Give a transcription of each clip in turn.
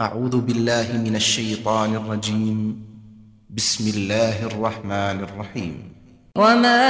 أعوذ بالله من الشيطان الرجيم. بسم الله الرحمن الرحيم. وما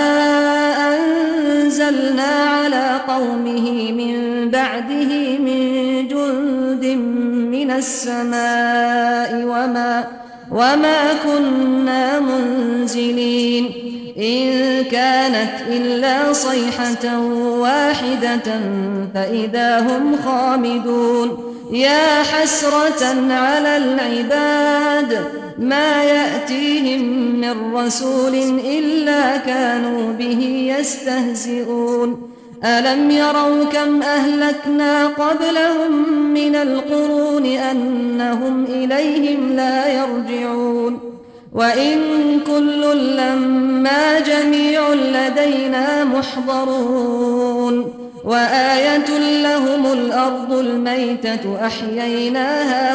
أنزلنا على قومه من بعده من جند من السماء وما كنا منزلين إن كانت إلا صيحة واحدة فإذا هم خامدون يا حسرة على العباد ما يأتيهم من رسول إلا كانوا به يستهزئون ألم يروا كم أهلكنا قبلهم من القرون أنهم إليهم لا يرجعون وإن كل لما جميع لدينا محضرون وآية لهم الأرض الميتة أحييناها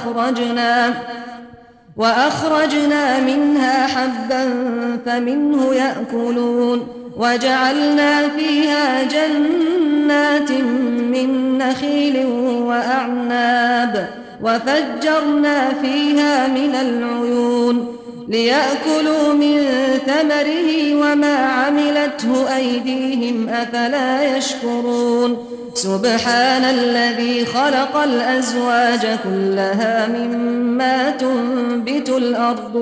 وأخرجنا منها حبا فمنه يأكلون وجعلنا فيها جنات من نخيل وأعناب وفجرنا فيها من العيون ليأكلوا من ثمره وما عملته أيديهم أفلا يشكرون سبحان الذي خلق الأزواج كلها مما تنبت الأرض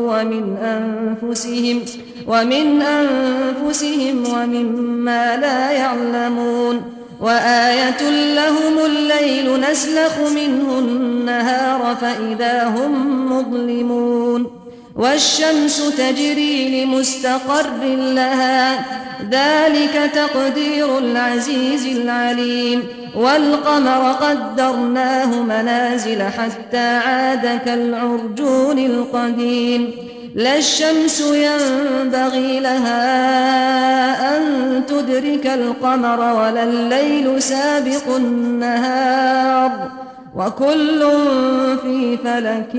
ومن أنفسهم ومما لا يعلمون وآية لهم الليل نسلخ منه النهار فإذا هم مظلمون والشمس تجري لمستقر لها ذلك تقدير العزيز العليم والقمر قدرناه منازل حتى عاد كالعرجون القديم لا الشمس ينبغي لها أن تدرك القمر ولا الليل سابق النهار وكل في فلك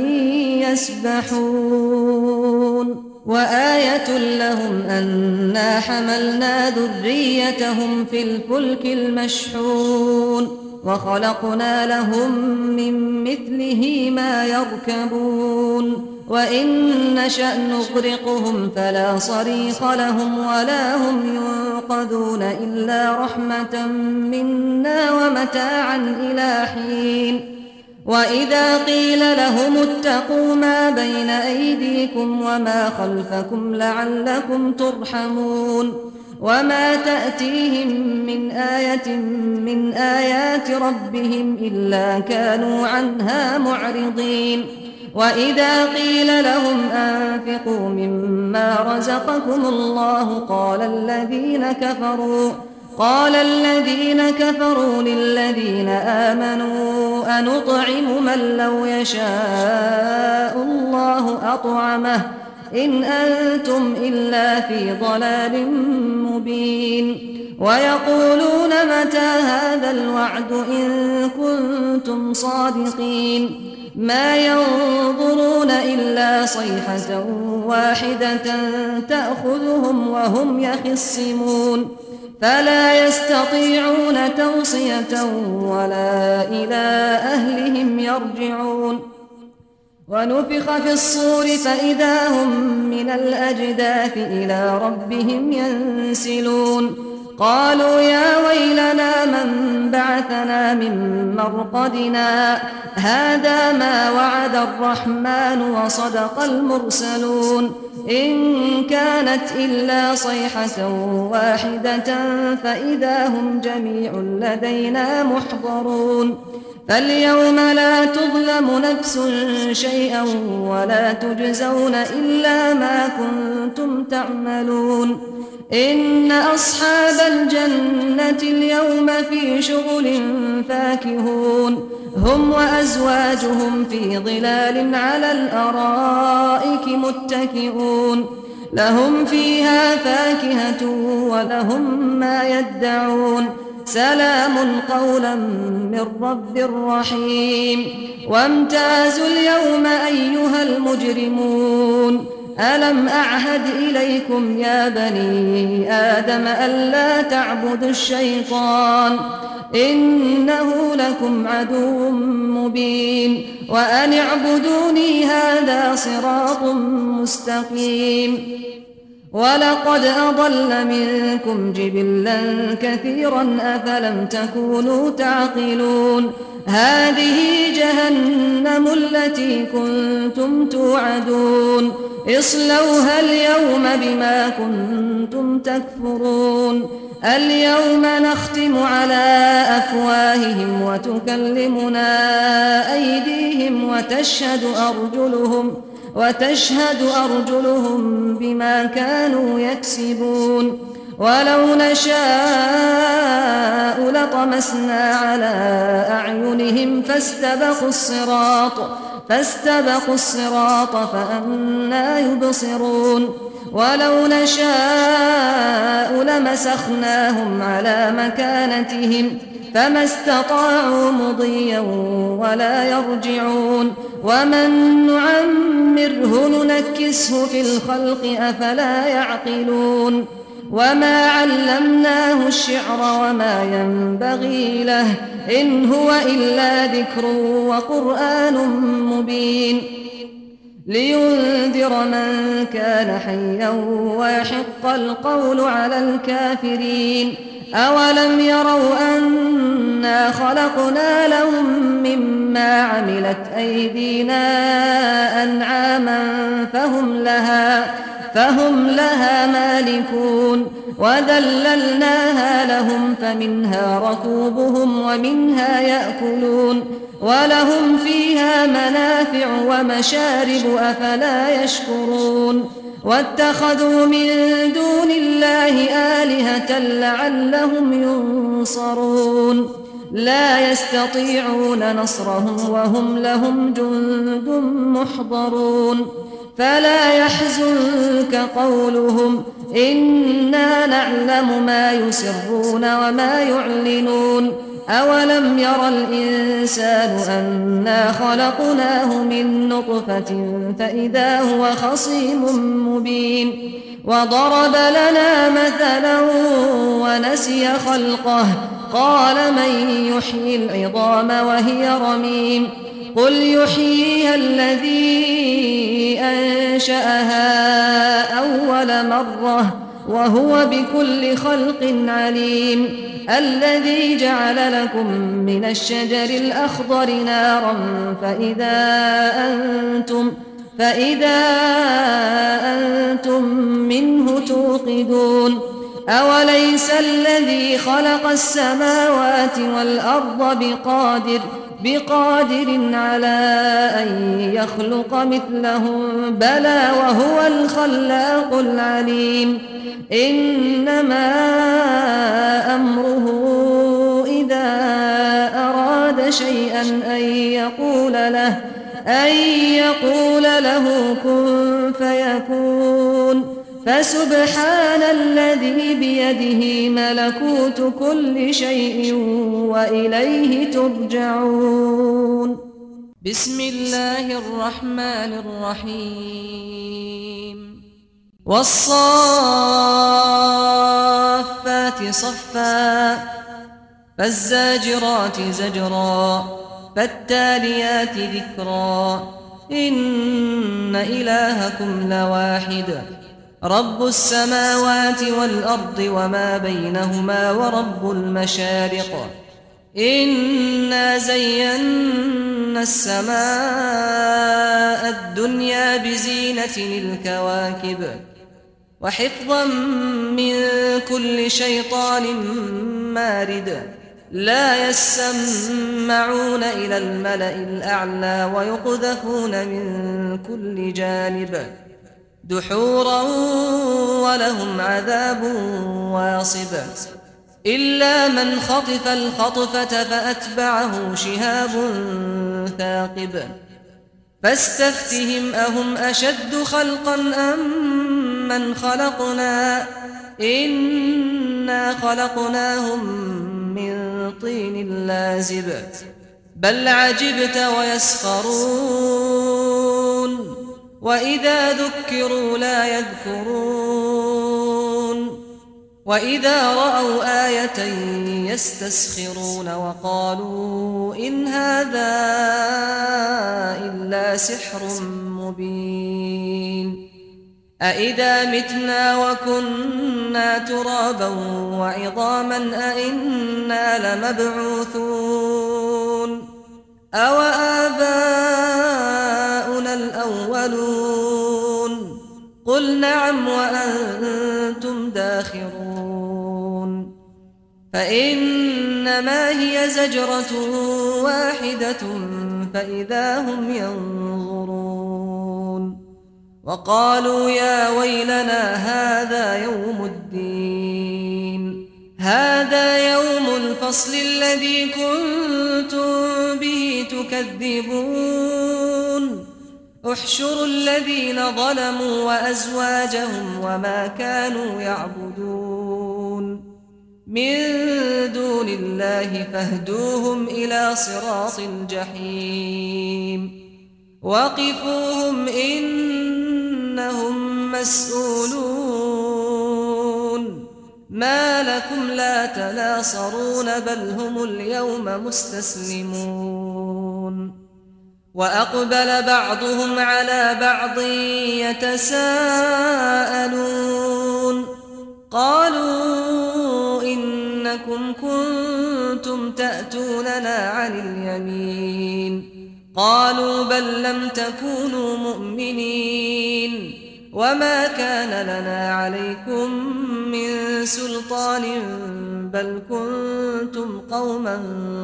يسبحون وآية لهم أنا حملنا ذريتهم في الفلك المشحون وخلقنا لهم من مثله ما يركبون وإن نشأ نغرقهم فلا صريخ لهم ولا هم ينقذون إلا رحمة منا ومتاعا إلى حين وإذا قيل لهم اتقوا ما بين أيديكم وما خلفكم لعلكم ترحمون وما تأتيهم من آية من آيات ربهم إلا كانوا عنها معرضين وإذا قيل لهم أنفقوا مما رزقكم الله قال الذين كفروا للذين آمنوا أنطعم من لو يشاء الله أطعمه إن أنتم إلا في ضلال مبين ويقولون متى هذا الوعد إن كنتم صادقين ما ينظرون إلا صيحة واحدة تأخذهم وهم يخصمون فلا يستطيعون توصية ولا إلى أهلهم يرجعون ونفخ في الصور فإذا هم من الأجداث إلى ربهم ينسلون قالوا يا ويلنا من بعثنا من مرقدنا هذا ما وعد الرحمن وصدق المرسلون إن كانت إلا صيحة واحدة فإذا هم جميع لدينا محضرون فاليوم لا تظلم نفس شيئا ولا تجزون إلا ما كنتم تعملون إن أصحاب الجنة اليوم في شغل فاكهون هم وأزواجهم في ظلال على الأرائك متكئون لهم فيها فاكهة ولهم ما يدعون سلام قولا من رب رحيم وامتازوا اليوم أيها المجرمون ألم أعهد إليكم يا بني آدم ألا تعبدوا الشيطان إنه لكم عدو مبين وأن اعبدوني هذا صراط مستقيم ولقد أضل منكم جبلا كثيرا أفلم تكونوا تعقلون هذه جهنم التي كنتم توعدون اصلوها اليوم بما كنتم تكفرون اليوم نختم على أفواههم وتكلمنا أيديهم وتشهد أرجلهم بما كانوا يكسبون ولو نشاء لطمسنا على أعينهم فاستبقوا الصراط فأنى يبصرون ولو نشاء لمسخناهم على مكانتهم فما استطاعوا مضيا ولا يرجعون ومن نعمره ننكسه في الخلق أفلا يعقلون وما علمناه الشعر وما ينبغي له إن هو إلا ذكر وقرآن مبين لينذر من كان حيا ويحق القول على الكافرين أولم يروا أنا خلقنا لهم مما عملت أيدينا أنعاما فهم لها مالكون وذللناها لهم فمنها ركوبهم ومنها يأكلون ولهم فيها منافع ومشارب أفلا يشكرون واتخذوا من دون الله آلهة لعلهم ينصرون لا يستطيعون نصرهم وهم لهم جند محضرون فلا يحزنك قولهم إنا نعلم ما يسرون وما يعلنون أولم ير الإنسان أنا خلقناه من نطفة فإذا هو خصيم مبين وضرب لنا مثلا ونسي خلقه قال من يحيي العظام وهي رميم قل يحييها الذي أنشأها أول مرة وهو بكل خلق عليم الذي جعل لكم من الشجر الأخضر نارا فإذا أنتم منه توقدون أوليس الذي خلق السماوات والأرض بقادر على أن يخلق مثلهم بلى وهو الخلاق العليم إنما أمره إذا أراد شيئا أن يقول له كن فيكون فسبحان الذي بيده ملكوت كل شيء وإليه ترجعون بسم الله الرحمن الرحيم والصافات صفا فالزاجرات زجرا فالتاليات ذكرا إن إلهكم لواحد رب السماوات والأرض وما بينهما ورب المشارق إنا زينا السماء الدنيا بزينة الكواكب وحفظا من كل شيطان مارد لا يسمعون إلى الملأ الأعلى ويقذفون من كل جانب دحورا ولهم عذاب واصب إلا من خطف الخطفة فأتبعه شهاب ثاقب فاستفتهم أهم أشد خلقا أم من خلقنا إنا خلقناهم من طين لازب بل عجبت ويسخرون وإذا ذكروا لا يذكرون وإذا رأوا آية يستسخرون وقالوا إن هذا إلا سحر مبين أإذا متنا وكنا ترابا وعظاما أإنا لمبعوثون أو آباؤنا الأولون قل نعم وأنتم داخرون فإنما هي زجرة واحدة فإذا هم ينظرون وقالوا يا ويلنا هذا يوم الدين هذا يوم الفصل الذي كنتم به تكذبون احشروا الذين ظلموا وأزواجهم وما كانوا يعبدون من دون الله فاهدوهم إلى صراط الجحيم وقفوهم إنهم مسؤولون ما لكم لا تناصرون بل هم اليوم مستسلمون وأقبل بعضهم على بعض يتساءلون قالوا إنكم كنتم تأتوننا عن اليمين قالوا بل لم تكونوا مؤمنين وما كان لنا عليكم من سلطان بل كنتم قوما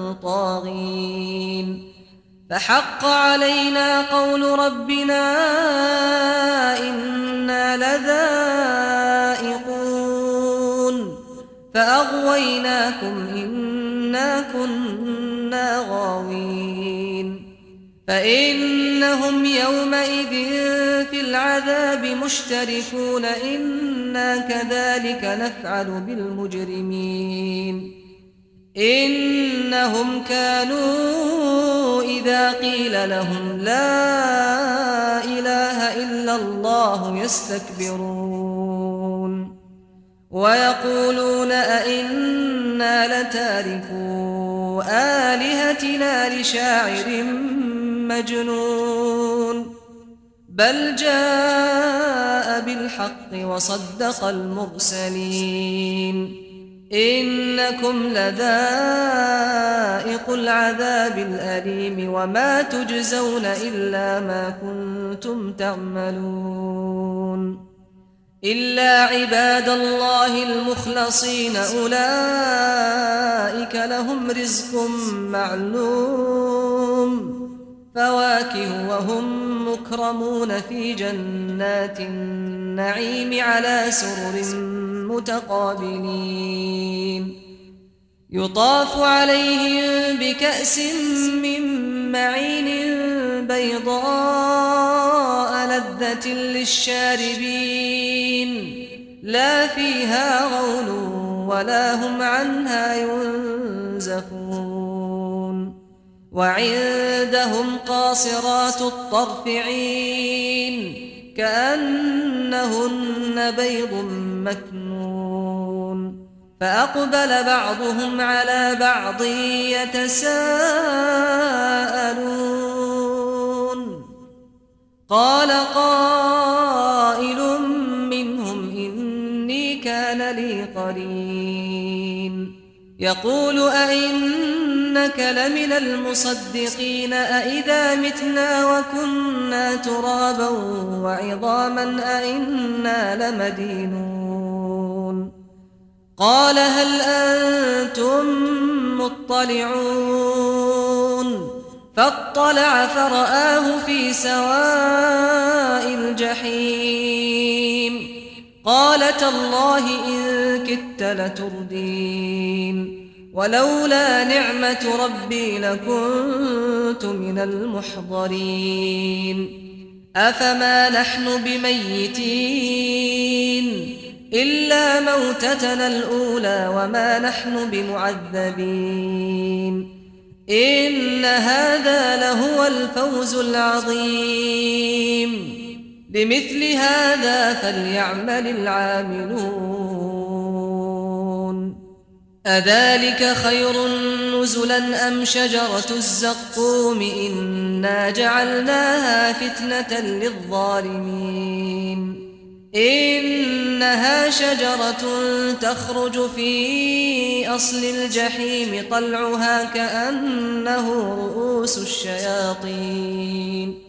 طاغين فحق علينا قول ربنا إنا لذائقون فأغويناكم إنا كنا غاوين فإنهم يومئذ في العذاب مشتركون إنا كذلك نفعل بالمجرمين إنهم كانوا إذا قيل لهم لا إله إلا الله يستكبرون ويقولون أئنا لتاركو آلهتنا لشاعر مجنون بل جاء بالحق وصدق المرسلين إنكم لذائقو العذاب الأليم وما تجزون إلا ما كنتم تعملون إلا عباد الله المخلصين أولئك لهم رزق معلوم فواكه وهم مكرمون في جنات النعيم على سرر متقابلين يطاف عليهم بكأس من معين بيضاء لذة للشاربين لا فيها غول ولا هم عنها ينزفون وعندهم قاصرات الطرف عين كأنهن بيض مكنون فأقبل بعضهم على بعض يتساءلون قال قائل منهم إني كان لي قرين يقول أئنك لمن المصدقين أئذا متنا وكنا ترابا وعظاما أئنا لمدينون قال هل أنتم مطلعون فاطلع فرآه في سواء الجحيم قال تالله إن كدت لتردين ولولا نعمة ربي لكنت من المحضرين أفما نحن بميتين إلا موتتنا الأولى وما نحن بمعذبين إن هذا لهو الفوز العظيم بمثل هذا فليعمل العاملون أذلك خير نزلا أم شجرة الزقوم إنا جعلناها فتنة للظالمين إنها شجرة تخرج في أصل الجحيم طلعها كأنه رؤوس الشياطين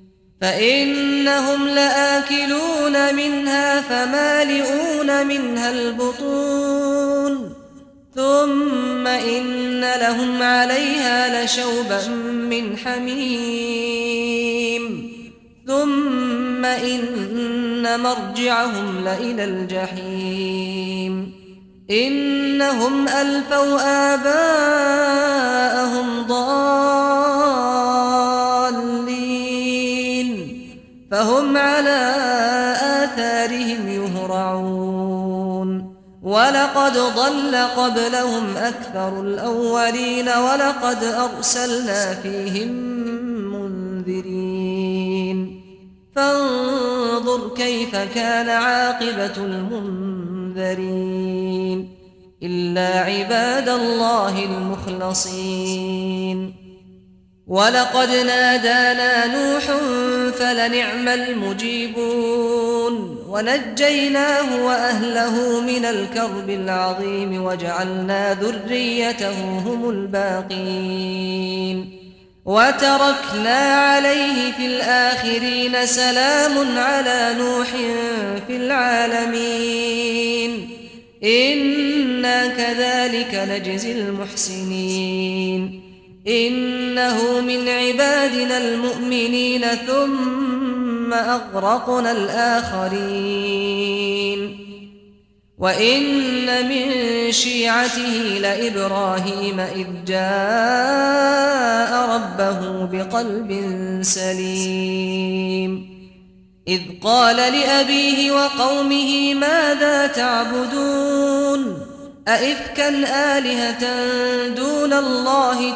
فإنهم لآكلون منها فمالئون منها البطون ثم إن لهم عليها لشوبا من حميم ثم إن مرجعهم لإلى الجحيم إنهم ألفوا آباءهم ضالين فهم على آثارهم يهرعون ولقد ضل قبلهم أكثر الأولين ولقد أرسلنا فيهم منذرين فانظر كيف كان عاقبة المنذرين إلا عباد الله المخلصين ولقد نادانا نوح فلنعم المجيبون ونجيناه وأهله من الكرب العظيم وجعلنا ذريته هم الباقين وتركنا عليه في الآخرين سلام على نوح في العالمين إنا كذلك نجزي المحسنين إنه من عبادنا المؤمنين ثم أغرقنا الآخرين وإن من شيعته لإبراهيم إذ جاء ربه بقلب سليم إذ قال لأبيه وقومه ماذا تعبدون أئفكا آلهة دون الله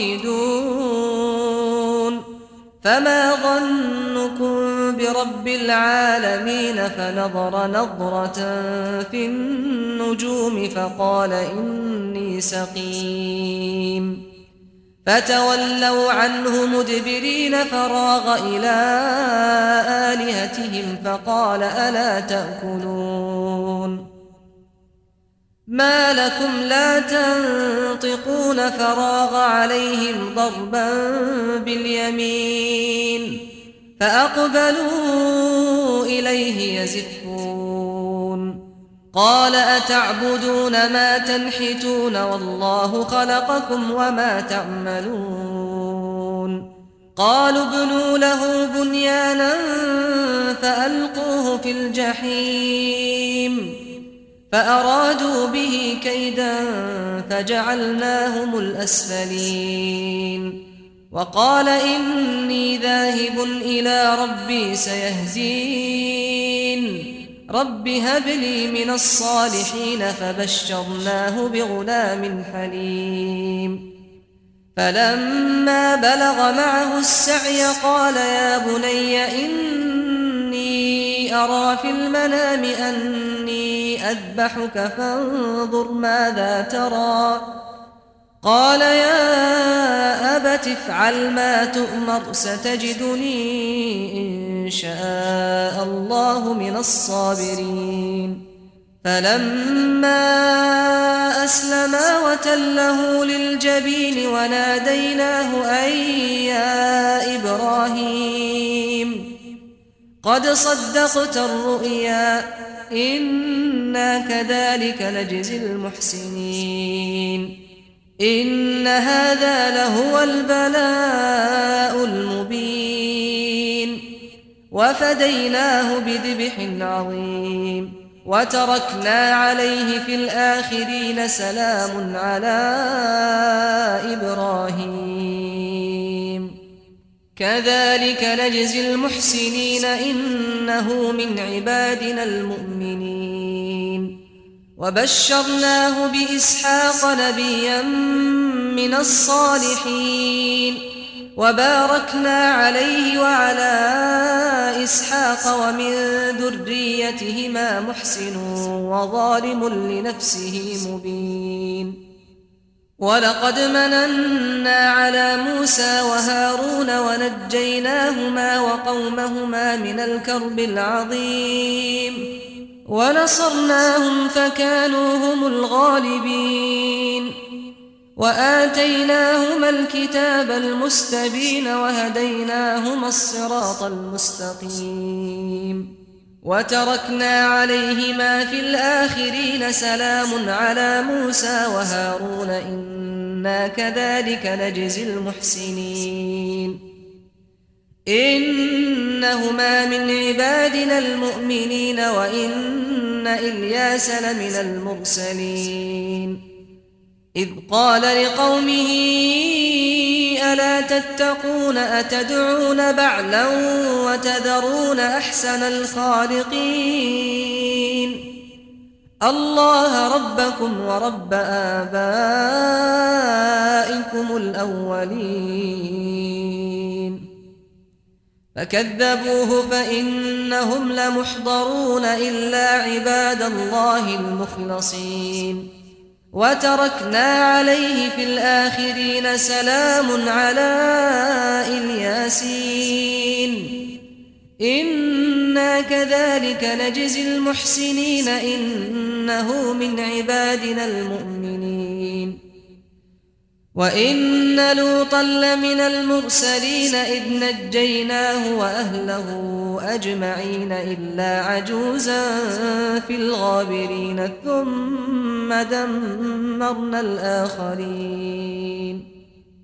تريدون فما ظنكم برب العالمين فنظر نظرة في النجوم فقال إني سقيم فتولوا عنه مدبرين فراغ إلى آلهتهم فقال ألا تأكلون ما لكم لا تنطقون فراغ عليهم ضربا باليمين فأقبلوا إليه يزفون قال أتعبدون ما تنحتون والله خلقكم وما تعملون قالوا ابنوا له بنيانا فألقوه في الجحيم فأرادوا به كيدا فجعلناهم الأسفلين وقال إني ذاهب إلى ربي سيهدين رب هب لي من الصالحين فبشرناه بغلام حليم فلما بلغ معه السعي قال يا بني إني أرى في المنام أني أذبحك فانظر ماذا ترى قال يا أبت افعل ما تؤمر ستجدني إن شاء الله من الصابرين فلما أسلما وتله للجبين وناديناه أن يا إبراهيم قد صدقت الرؤيا إنا كذلك نجزي المحسنين إن هذا لهو البلاء المبين وفديناه بذبح عظيم وتركنا عليه في الآخرين سلام على إبراهيم كذلك نجزي المحسنين إنه من عبادنا المؤمنين وبشرناه بإسحاق نبيا من الصالحين وباركنا عليه وعلى إسحاق ومن ذريتهما محسن وظالم لنفسه مبين ولقد مننا على موسى وهارون ونجيناهما وقومهما من الكرب العظيم ونصرناهم فكانوا هم الغالبين وآتيناهما الكتاب المستبين وهديناهما الصراط المستقيم وتركنا عليهما في الآخرين سلام على موسى وهارون إنا كذلك نجزي المحسنين إنهما من عبادنا المؤمنين وإن إلياس لمن المرسلين إذ قال لقومه ألا تتقون أتدعون بعلا وتذرون أحسن الخالقين الله ربكم ورب آبائكم الأولين فكذبوه فإنهم لمحضرون إلا عباد الله المخلصين وتركنا عليه في الآخرين سلام على الياسين إنا كذلك نجزي المحسنين إنه من عبادنا المؤمنين وإن لوطا لمن المرسلين إذ نجيناه وأهله أجمعين إلا عجوزا في الغابرين ثم دمرنا الآخرين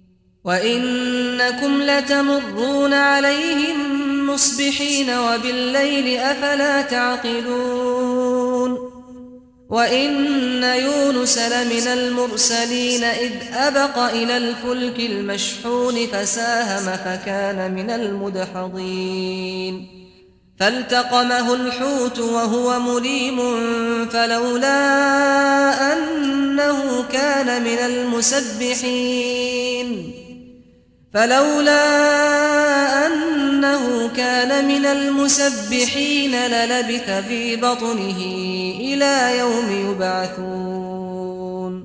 وإنكم لتمرون عليهم مصبحين وبالليل أفلا تعقلون وإن يونس لمن المرسلين إذ أبق إلى الفلك المشحون فساهم فكان من المدحضين فالتقمه الحوت وهو مليم فلولا أنه كان من المسبحين للبث في بطنه إلى يوم يبعثون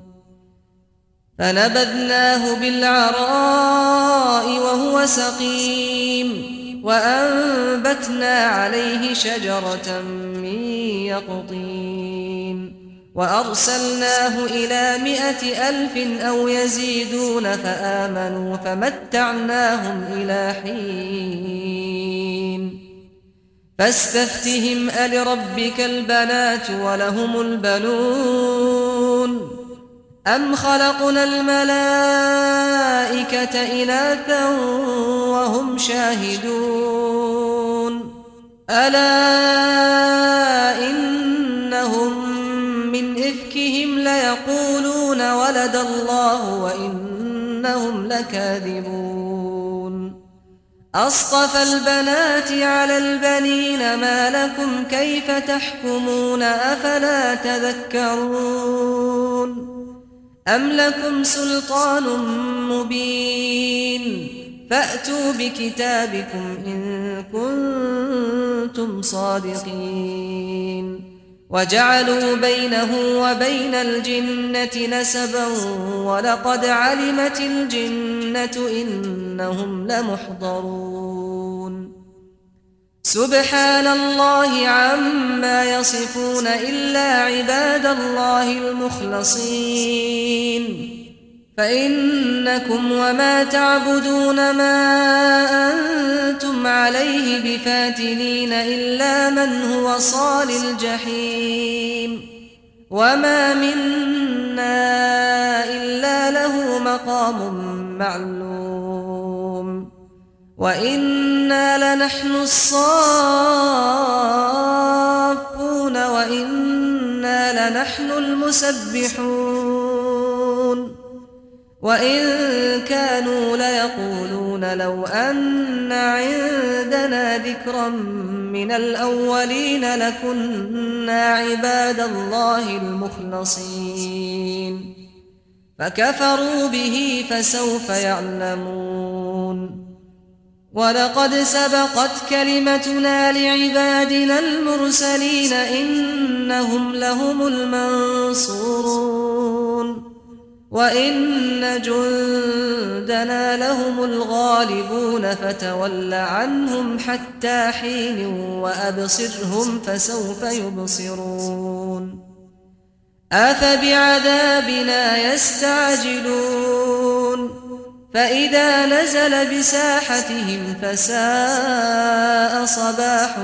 فنبذناه بالعراء وهو سقيم وأنبتنا عليه شجرة من يقطين وأرسلناه إلى 100,000 أو يزيدون فآمنوا فمتعناهم إلى حين فاستفتهم ألربك البنات ولهم البنون أم خلقنا الملائكة إناثا وهم شاهدون ألا إنهم من إفكهم ليقولون ولد الله وإنهم لكاذبون أصطفى البنات على البنين ما لكم كيف تحكمون أفلا تذكرون أم لكم سلطان مبين فأتوا بكتابكم إن كنتم صادقين وجعلوا بينه وبين الجنة نسبا ولقد علمت الجنة إنهم لمحضرون سبحان الله عما يصفون إلا عباد الله المخلصين فإنكم وما تعبدون ما أنتم عليه بفاتنين إلا من هو صال الجحيم وما منا إلا له مقام معلوم وإنا لنحن الصافون وإنا لنحن المسبحون وإن كانوا ليقولون لو أن عندنا ذكرا من الأولين لكنا عباد الله المخلصين فكفروا به فسوف يعلمون ولقد سبقت كلمتنا لعبادنا المرسلين إنهم لهم المنصورون وإن جندنا لهم الغالبون فتول عنهم حتى حين وأبصرهم فسوف يبصرون أفبعذابنا يستعجلون فإذا نزل بساحتهم فساء صباح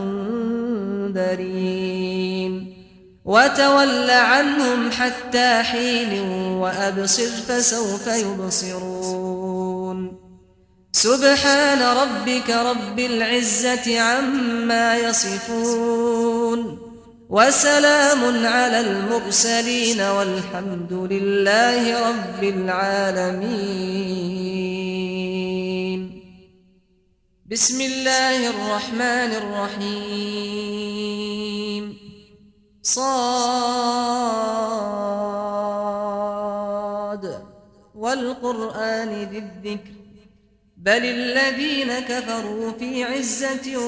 المنذرين وتول عنهم حتى حين وأبصر فسوف يبصرون سبحان ربك رب العزة عما يصفون وسلام على المرسلين والحمد لله رب العالمين. بسم الله الرحمن الرحيم. صاد والقرآن ذي الذكر بل الذين كفروا في عزة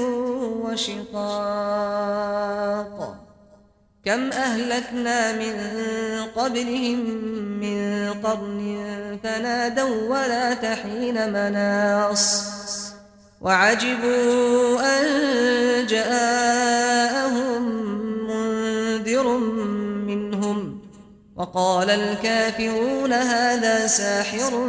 وشقاق كم أهلكنا من قبلهم من قرن فنادوا ولا تحين مناص وعجبوا أن جاءهم منذر منهم وقال الكافرون هذا ساحر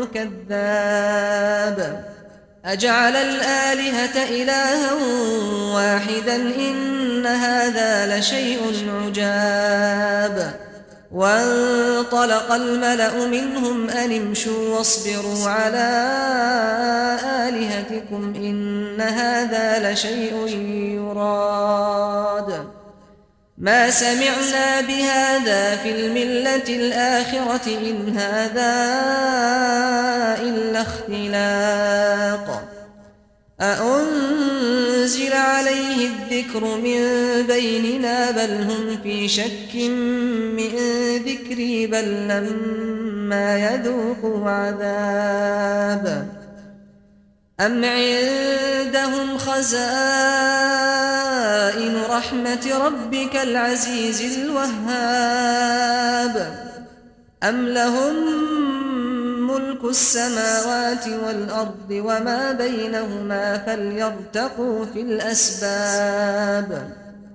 كذاب أجعل الآلهة إلها واحدا إن هذا لشيء عجاب وانطلق الملأ منهم أن امشوا واصبروا على آلهتكم إن هذا لشيء يراد ما سمعنا بهذا في الملة الآخرة إن هذا إلا اختلاق أأنزل عليه الذكر من بيننا بل هم في شك من ذكري بل لما يذوقوا عذاب أم عندهم خزائن رحمة ربك العزيز الوهاب أم لهم ملك السماوات والأرض وما بينهما فليرتقوا في الأسباب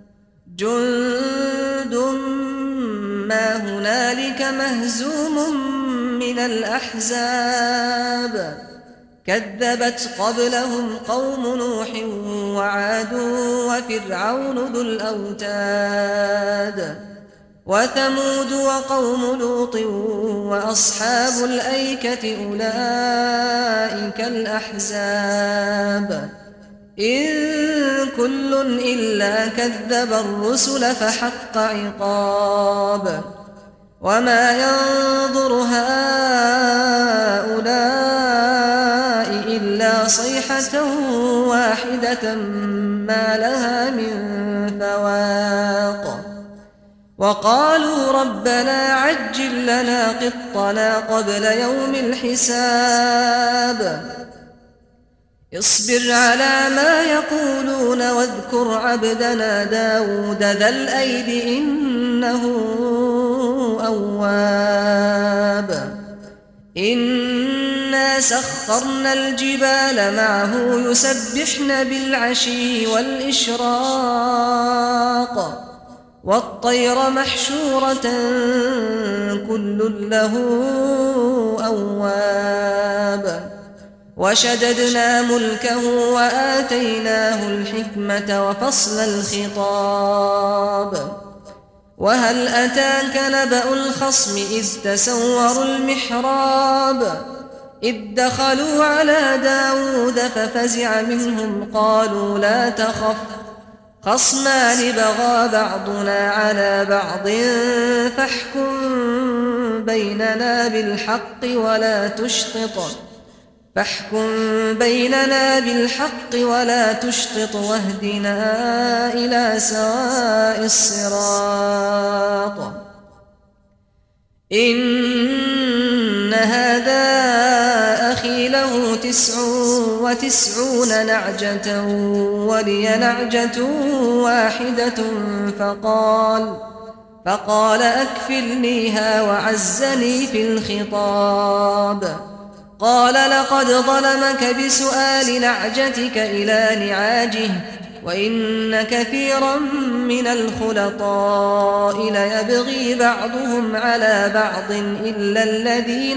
جند ما هنالك مهزوم من الأحزاب كذبت قبلهم قوم نوح وعاد وفرعون ذو الأوتاد وثمود وقوم لوط وأصحاب الأيكة أولئك الأحزاب إن كل إلا كذب الرسل فحق عقاب وما ينظر هؤلاء إلا صيحة واحدة ما لها من فواق وقالوا ربنا عجل لنا قطنا قبل يوم الحساب اصبر على ما يقولون واذكر عبدنا داود ذا الأيد إنه أواب إنا سخرنا الجبال معه يسبحن بالعشي والإشراق والطير محشورة كل له أواب وشددنا ملكه وآتيناه الحكمة وفصل الخطاب وهل أتاك نبأ الخصم إذ تسوروا المحراب إذ دخلوا على داود ففزع منهم قالوا لا تخف خصمان بغى بعضنا على بعض فاحكم بيننا بالحق ولا تشطط واهدنا إلى سواء الصراط إن هذا أخي له 99 نعجة ولي نعجة واحدة فقال أكفلنيها وعزني في الخطاب. قال لقد ظلمك بسؤال نعجتك إلى نعاجه وإن كثيرا من الخلطاء ليبغي بعضهم على بعض إلا الذين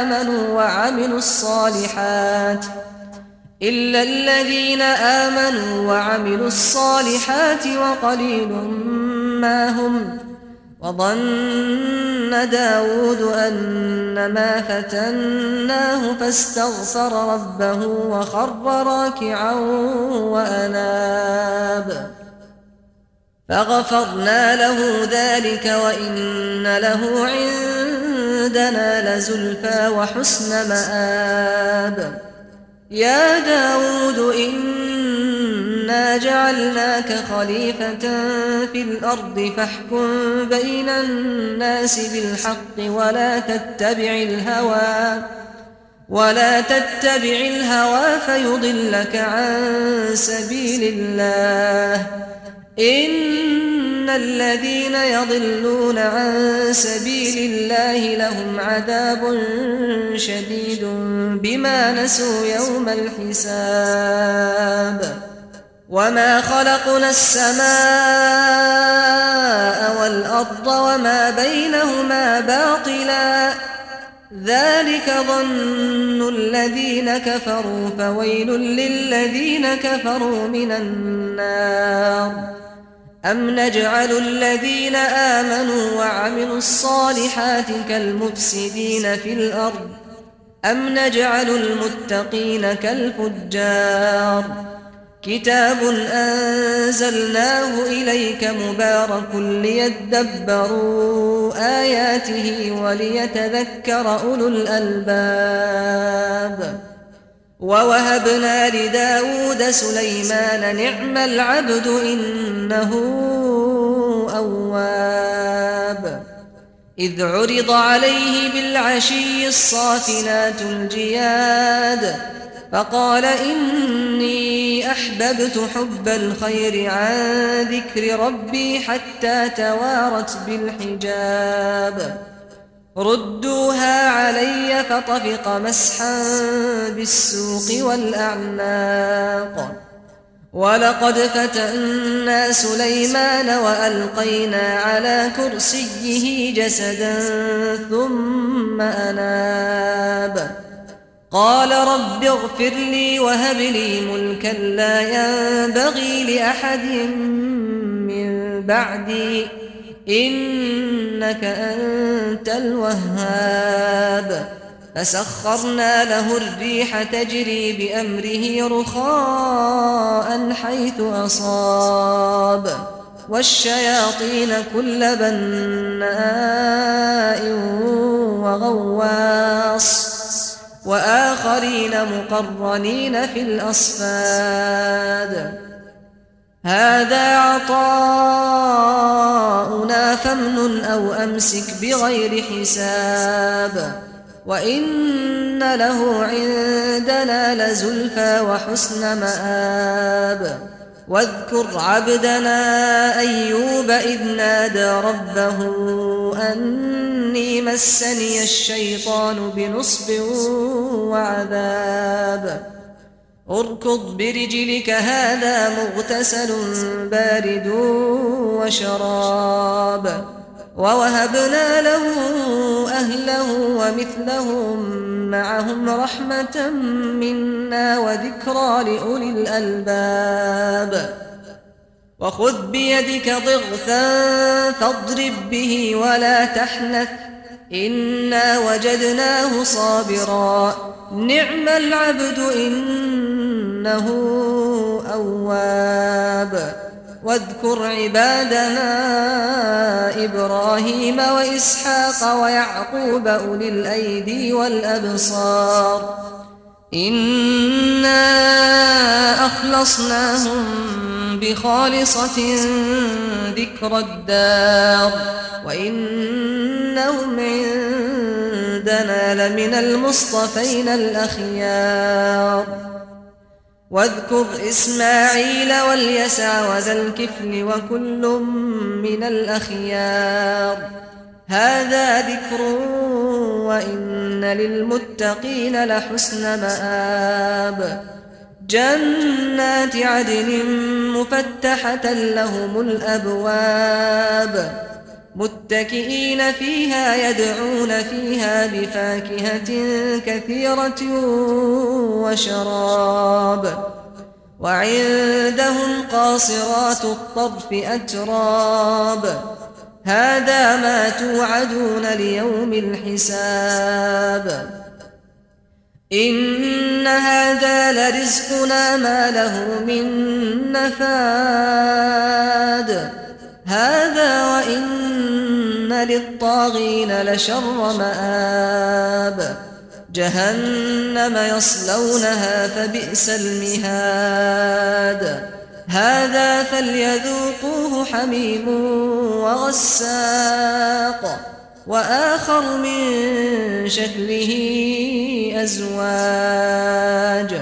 آمنوا وعملوا الصالحات وقليل ما هم. وظن داود أنما فتناه فاستغفر ربه وخر راكعا وأناب فغفرنا له ذلك وإن له عندنا لزلفى وحسن مآب. يا داود إنا جعلناك خليفة في الأرض فاحكم بين الناس بالحق ولا تتبع الهوى فيضلك عن سبيل الله. إن الذين يضلون عن سبيل الله لهم عذاب شديد بما نسوا يوم الحساب. وما خلقنا السماء والأرض وما بينهما باطلا ذلك ظن الذين كفروا فويل للذين كفروا من النار. أم نجعل الذين آمنوا وعملوا الصالحات كالمفسدين في الأرض أم نجعل المتقين كالفجار. كتاب أنزلناه إليك مبارك ليدبروا آياته وليتذكر أولو الألباب. ووهبنا لداود سليمان نعم العبد إنه أواب. إذ عرض عليه بالعشي الصافنات الجياد فقال إني أحببت حب الخير عن ذكر ربي حتى توارت بالحجاب. ردوها علي فطفق مسحا بالسوق والأعناق. ولقد فتنا سليمان وألقينا على كرسيه جسدا ثم أناب. قال رب اغفر لي وهب لي ملكا لا ينبغي لأحد من بعدي إنك أنت الوهاب. فسخرنا له الريح تجري بأمره رخاء حيث أصاب والشياطين كل بناء وغواص وآخرين مقرنين في الأصفاد. هذا عطاؤنا فامنن أو أمسك بغير حساب وإن له عندنا لزلفى وحسن مآب. واذكر عبدنا أيوب إذ نادى ربه أني مسني الشيطان بنصب وعذاب. اركض برجلك هذا مغتسل بارد وشراب. ووهبنا له أهله ومثلهم معهم رحمة منا وذكرى لأولي الألباب. وخذ بيدك ضغثا فاضرب به ولا تحنث إنا وجدناه صابرا نعم العبد إنه أواب. واذكر عبادنا إبراهيم وإسحاق ويعقوب أولي الأيدي والأبصار إنا أخلصناهم بخالصة ذكر الدار وإنهم عندنا لمن المصطفين الأخيار. واذكر إسماعيل واليسع وذا الكفل وكل من الأخيار هذا ذكر وإن للمتقين لحسن مآب جنات عدن مفتحة لهم الأبواب متكئين فيها يدعون فيها بفاكهة كثيرة وشراب وعندهم قاصرات الطرف أتراب هذا ما توعدون ليوم الحساب إن هذا لرزقنا ما له من نفاد هذا وإن للطاغين لشر مآب جهنم يصلونها فبئس المهاد هذا فليذوقوه حميم وغساق وآخر من شكله أزواج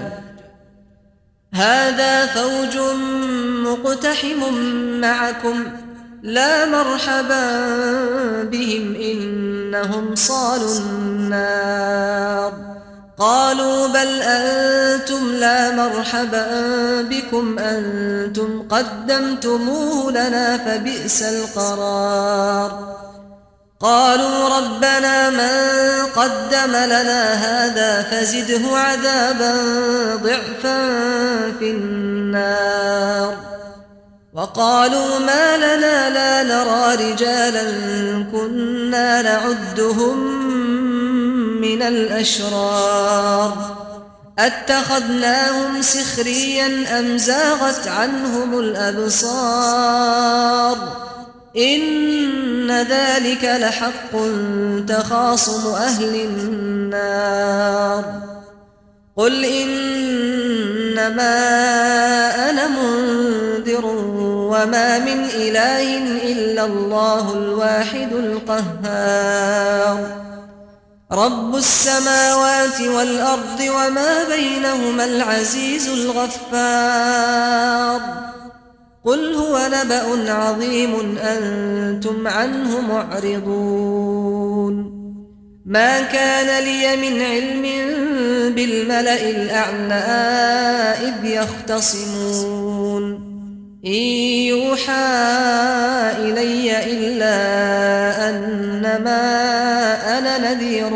هذا فوج مقتحم معكم لا مرحبا بهم إنهم صالوا النار قالوا بل أنتم لا مرحبا بكم أنتم قدمتموه لنا فبئس القرار قالوا ربنا من قدم لنا هذا فزده عذابا ضعفا في النار وقالوا ما لنا لا نرى رجالا كنا نعدهم من الأشرار أتخذناهم سخريا أم زاغت عنهم الأبصار إن ذلك لحق تخاصم أهل النار قل إنما أنا منذر وما من إله إلا الله الواحد القهار رب السماوات والأرض وما بينهما العزيز الغفار قل هو نبأ عظيم أنتم عنه معرضون ما كان لي من علم بالملأ الأعلى إذ يختصمون إن يوحى إلي إلا أنما أنا نذير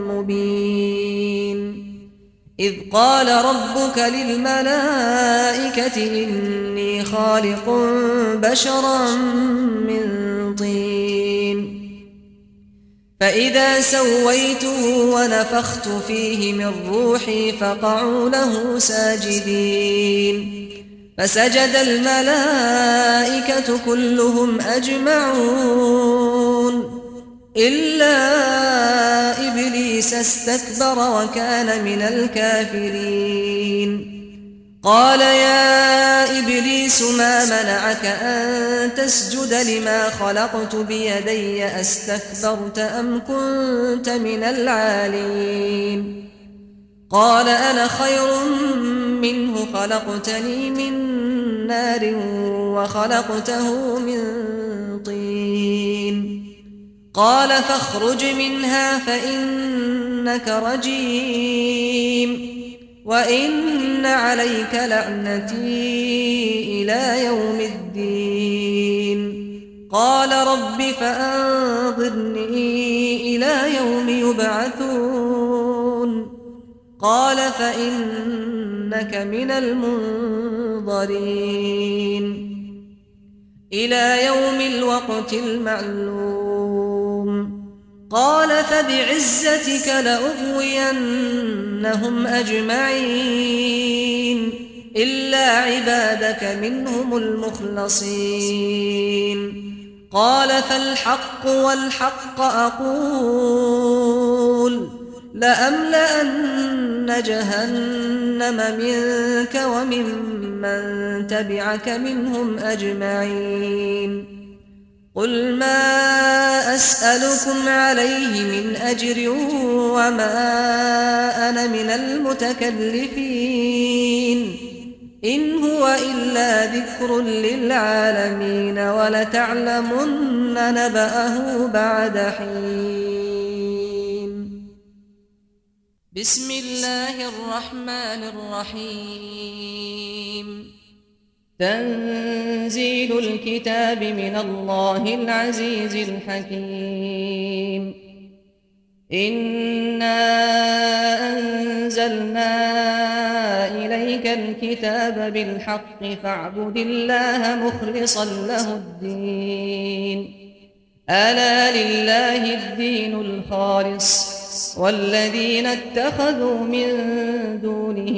مبين إذ قال ربك للملائكة إني خالق بشرا من طين فإذا سويته ونفخت فيه من روحي فقعوا له ساجدين فسجد الملائكة كلهم أجمعون إلا إبليس استكبر وكان من الكافرين قال يا إبليس ما منعك أن تسجد لما خلقت بيدي أستكبرت أم كنت من العالين قال أنا خير منه خلقتني من نار وخلقته من طين قال فاخرج منها فإنك رجيم وإن عليك لعنتي إلى يوم الدين قال رب فأنظرني إلى يوم يبعثون قال فإنك من المنظرين إلى يوم الوقت المعلوم قال فبعزتك لأغوينهم أجمعين إلا عبادك منهم المخلصين قال فالحق والحق أقول لأملأن جهنم منك وممن تبعك منهم أجمعين قل ما أسألكم عليه من أجر وما أنا من المتكلفين إن هو إلا ذكر للعالمين ولتعلمن نبأه بعد حين. بسم الله الرحمن الرحيم. تنزيل الكتاب من الله العزيز الحكيم. إنا أنزلنا إليك الكتاب بالحق فاعبد الله مخلصا له الدين. ألا لله الدين الخالص والذين اتخذوا من دونه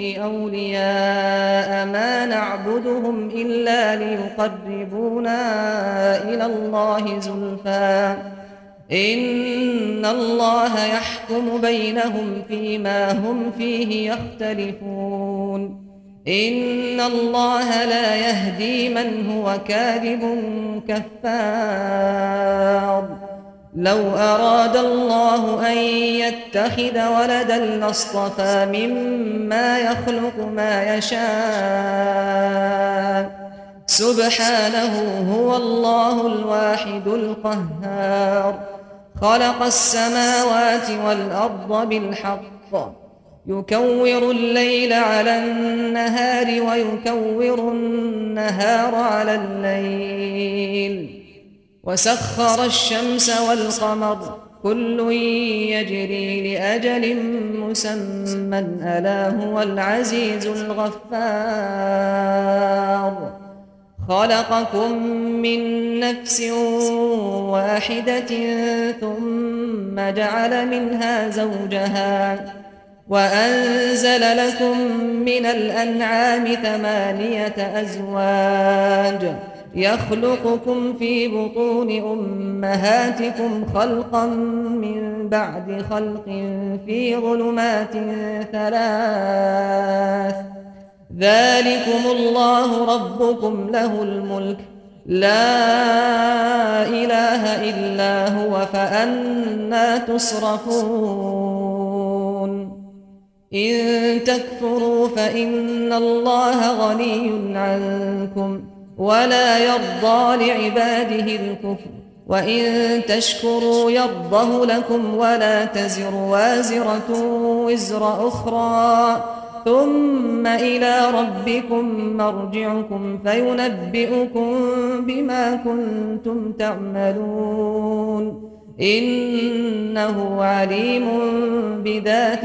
أولياء ما نعبدهم إلا ليقربونا إلى الله زلفى إن الله يحكم بينهم فيما هم فيه يختلفون. إن الله لا يهدي من هو كاذب كفار. لو أراد الله أن يتخذ ولدا لاصطفى مما يخلق ما يشاء سبحانه هو الله الواحد القهار. خلق السماوات والأرض بالحق يكور الليل على النهار ويكور النهار على الليل وسخر الشمس والقمر كل يجري لأجل مسمى ألا هو العزيز الغفار. خلقكم من نفس واحدة ثم جعل منها زوجها وأنزل لكم من الأنعام 8 أزواج يخلقكم في بطون أمهاتكم خلقا من بعد خلق في ظلمات 3 ذلكم الله ربكم له الملك لا إله إلا هو فأنى تصرفون. إن تكفروا فإن الله غني عنكم ولا يرضى لعباده الكفر وإن تشكروا يرضه لكم ولا تزر وازرة وزر أخرى ثم إلى ربكم مرجعكم فينبئكم بما كنتم تعملون إنه عليم بذات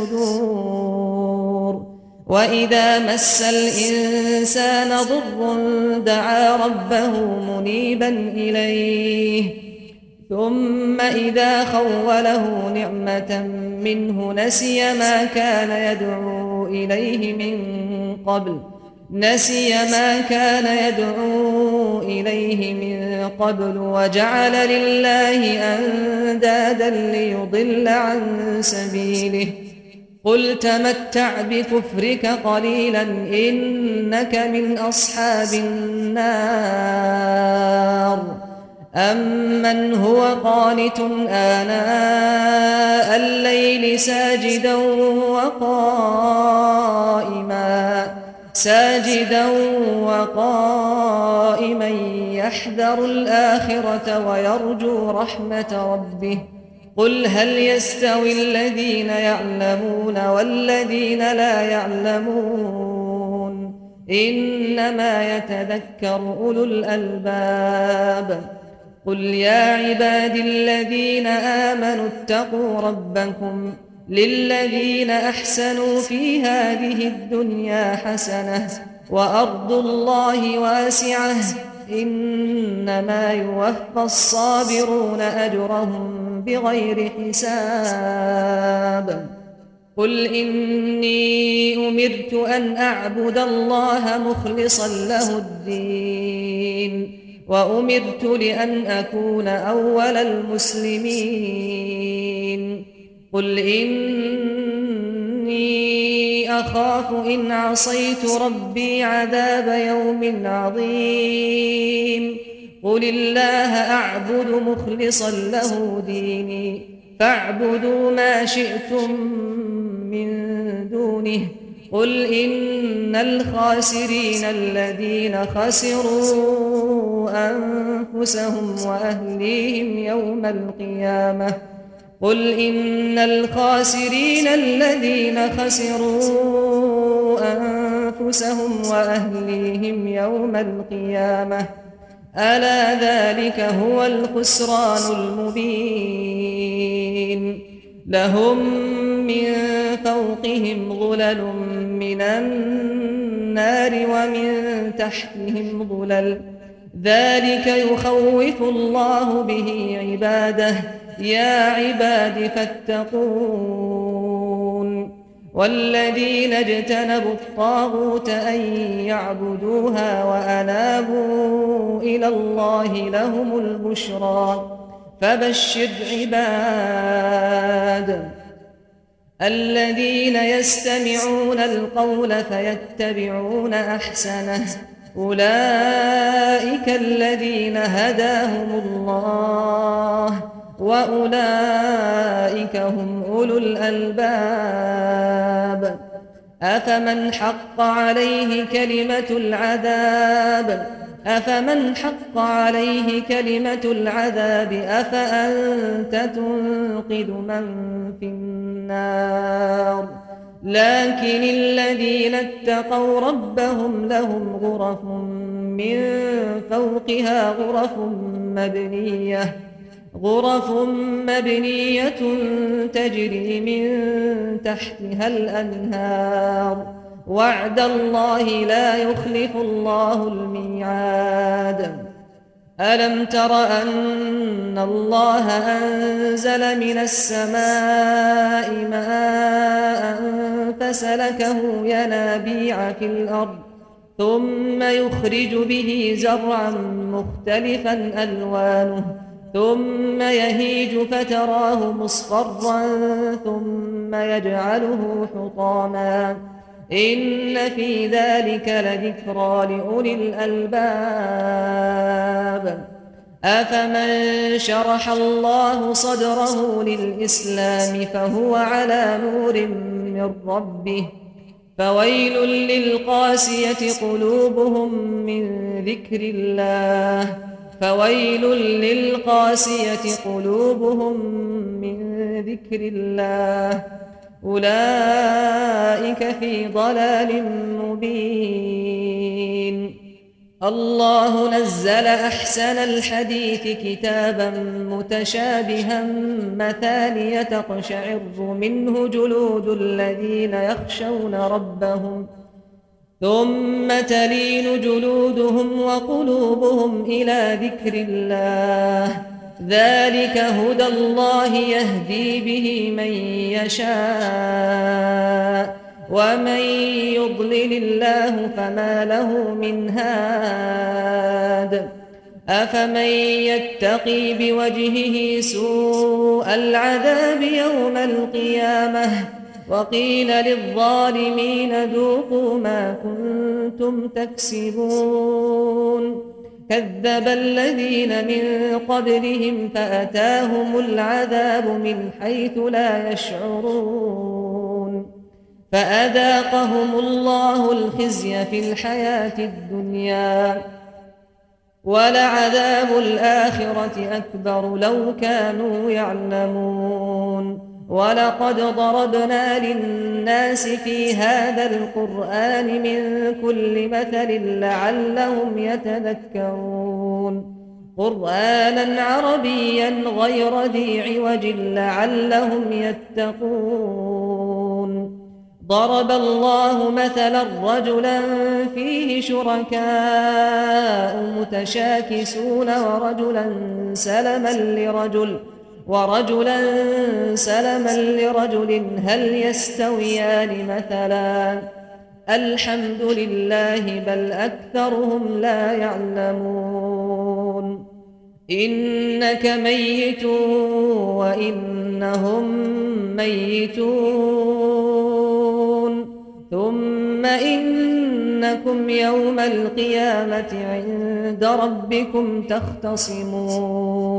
الصدور. وإذا مس الإنسان ضر دعا ربه منيبا إليه ثم إذا خوله نعمة منه نسي ما كان يدعو إليه من قبل وجعل لله أندادا ليضل عن سبيله. قل تمتع بكفرك قليلا إنك من أصحاب النار. أمن هو قانت آناء الليل ساجدا وقائما يحذر الآخرة ويرجو رحمة ربه. قل هل يستوي الذين يعلمون والذين لا يعلمون إنما يتذكر أولو الألباب. قل يا عبادي الذين آمنوا اتقوا ربكم للذين أحسنوا في هذه الدنيا حسنة وأرض الله واسعة إنما يوفى الصابرون أجرهم بغير حساب. قل إني أمرت أن أعبد الله مخلصا له الدين وأمرت لأن أكون أول المسلمين. قل إني أخاف إن عصيت ربي عذاب يوم عظيم. قل الله أعبد مخلصا له ديني فاعبدوا ما شئتم من دونه قل إن الخاسرين الذين خسروا أنفسهم وأهليهم يوم القيامة قل إن الخاسرين الذين خسروا أنفسهم وأهليهم يوم القيامة ألا ذلك هو الخسران المبين لهم من فوقهم ظلل من النار ومن تحتهم ظلل ذلك يخوف الله به عباده يا عباد فاتقون والذين اجتنبوا الطاغوت أن يعبدوها وأنابوا إلى الله لهم البشرى فبشر عباد الذين يستمعون القول فيتبعون أحسنه أولئك الذين هداهم الله وأولئك هم أولو الألباب أفمن حق عليه كلمة العذاب أفأنت تنقذ من في النار لكن الذين اتقوا ربهم لهم غرف من فوقها غرف مبنية تجري من تحتها الأنهار وعد الله لا يخلف الله الميعاد ألم تر أن الله أنزل من السماء ماء فسلكه ينابيع في الأرض ثم يخرج به زرعا مختلفا ألوانه ثم يهيج فتراه مصفرا ثم يجعله حطاما إن في ذلك لذكرى لأولي الألباب أفمن شرح الله صدره للإسلام فهو على نور من ربه فويل للقاسية قلوبهم من ذكر الله أولئك في ضلال مبين الله نزل أحسن الحديث كتابا متشابها مثانية تقشعر منه جلود الذين يخشون ربهم ثم تلين جلودهم وقلوبهم إلى ذكر الله ذلك هدى الله يهدي به من يشاء ومن يضلل الله فما له من هاد أفمن يتقي بوجهه سوء العذاب يوم القيامة وقيل للظالمين ذوقوا ما كنتم تكسبون كذب الذين من قبلهم فأتاهم العذاب من حيث لا يشعرون فأذاقهم الله الخزي في الحياة الدنيا ولعذاب الآخرة أكبر لو كانوا يعلمون ولقد ضربنا للناس في هذا القرآن من كل مثل لعلهم يتذكرون قرآنا عربيا غير ذي عوج لعلهم يتقون ضرب الله مثلا رجلا فيه شركاء متشاكسون ورجلا سلما لرجل هل يستويان مثلا الحمد لله بل أكثرهم لا يعلمون إنك ميت وإنهم ميتون ثم إنكم يوم القيامة عند ربكم تختصمون